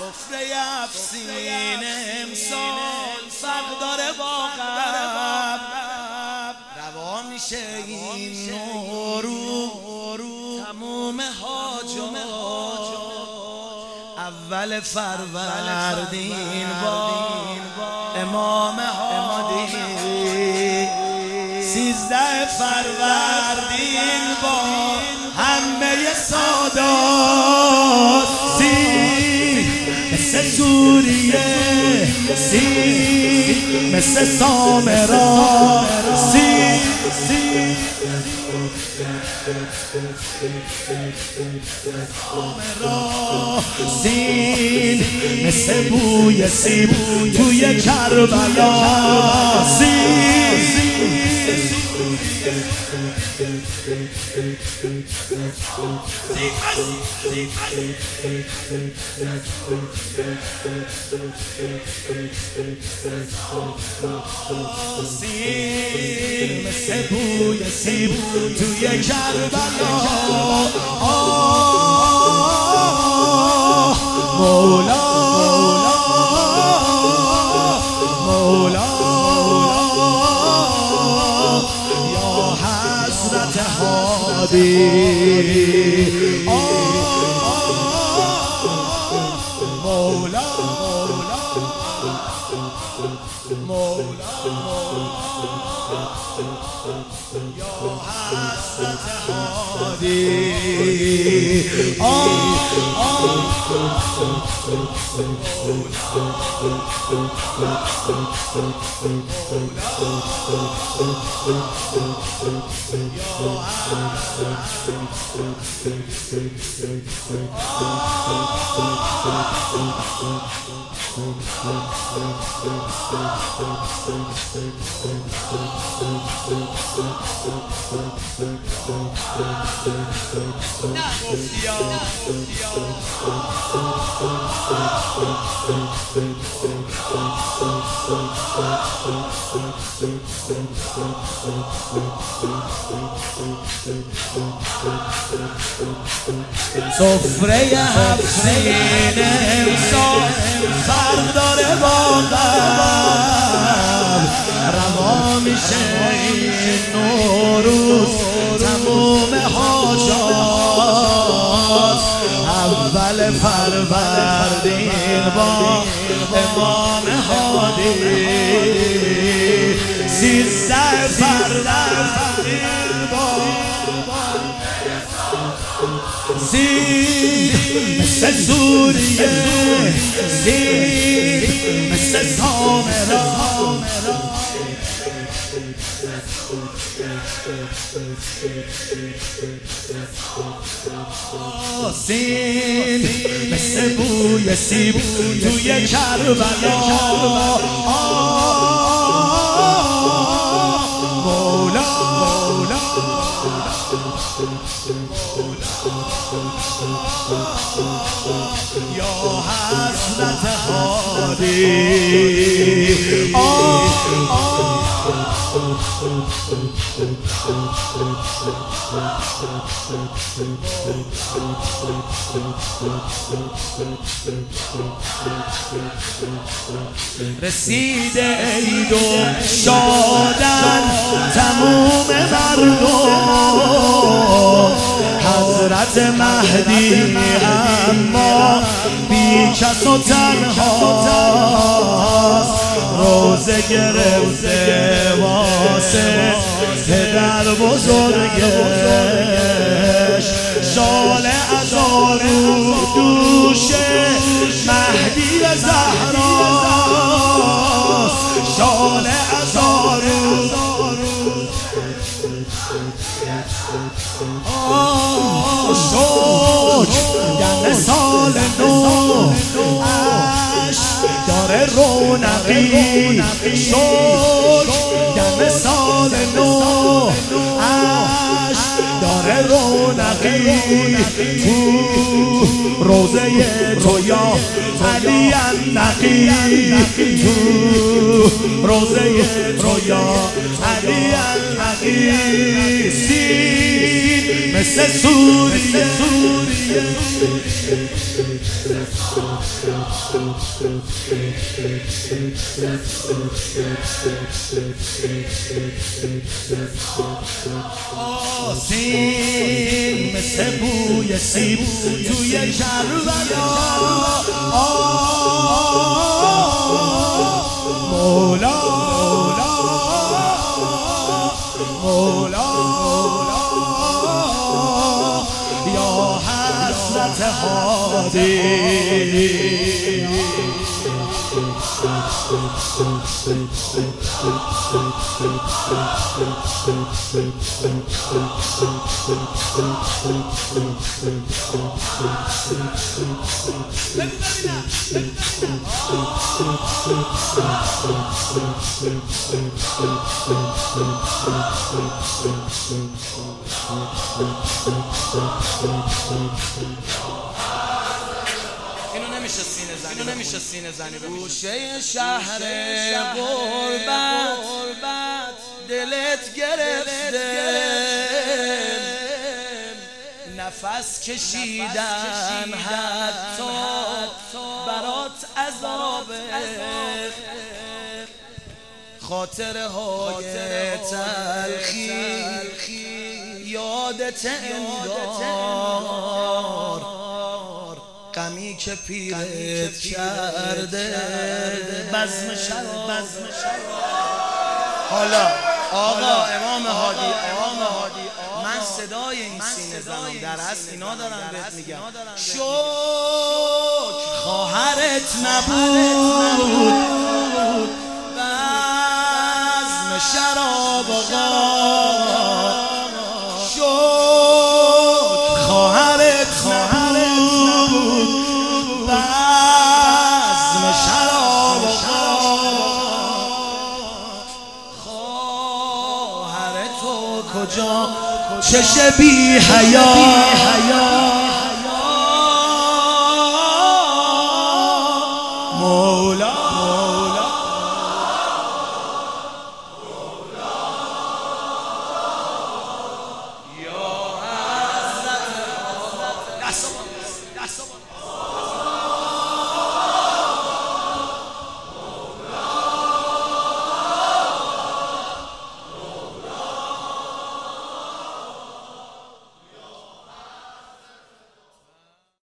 سفره افسین امسال فرق داره با قبل، روا میشه این نورو تموم حاجات. اول فروردین با امام هادی، 13 فروردین با همه سادات. مثل سوریه مثل سامرا سین مثل بوی سیب توی کربلا. سین مثل بوی سیب توی کربلا. مولا مولا یا حضرت هادی. مولا مولا یا حضرت هادی. سفره افسین امسال فرق داره با قبل، روا میشه این نوروز تموم حاجات. اول فروردین با امام هادی، 13 فروردین با مثل سوریه مثل سامرا. سین مثل بوی سیب توی کربلا. مولا یا حضرت هادی. رسیده عید و شادن تموم مردم، حضرت مهدی اما بی کس و تنهاست. روزه گرفته واسه پدر بزرگش، شال عزارو دوش مهدی زهراست. شال عزارو شکر یعنی سال نو داره رونقی. شکر یعنی سال نو داره رونقی. تو روزه تو یا علی النقی، تو روزه تو یا علی النقی. مثل سوریه آسین مثل بوی سیب توی کربلا مولا مولا یا حضرت هادی اینو نمیشه سینه زنی گوشه شهر غربت دلت گرفته نفس کشیدن حتی برات عذابه خاطره های تلخی یادت انگار غمی که پیرت کرده بزم شراب حالا آقا امام هادی من صدای این سینه زنم در اصل اینا دارم بهت میگم شکر خواهرت نبود بزم شراب آقا شکر خواهرت نبود بزم شراب خواهر تو کجا چش بی حیا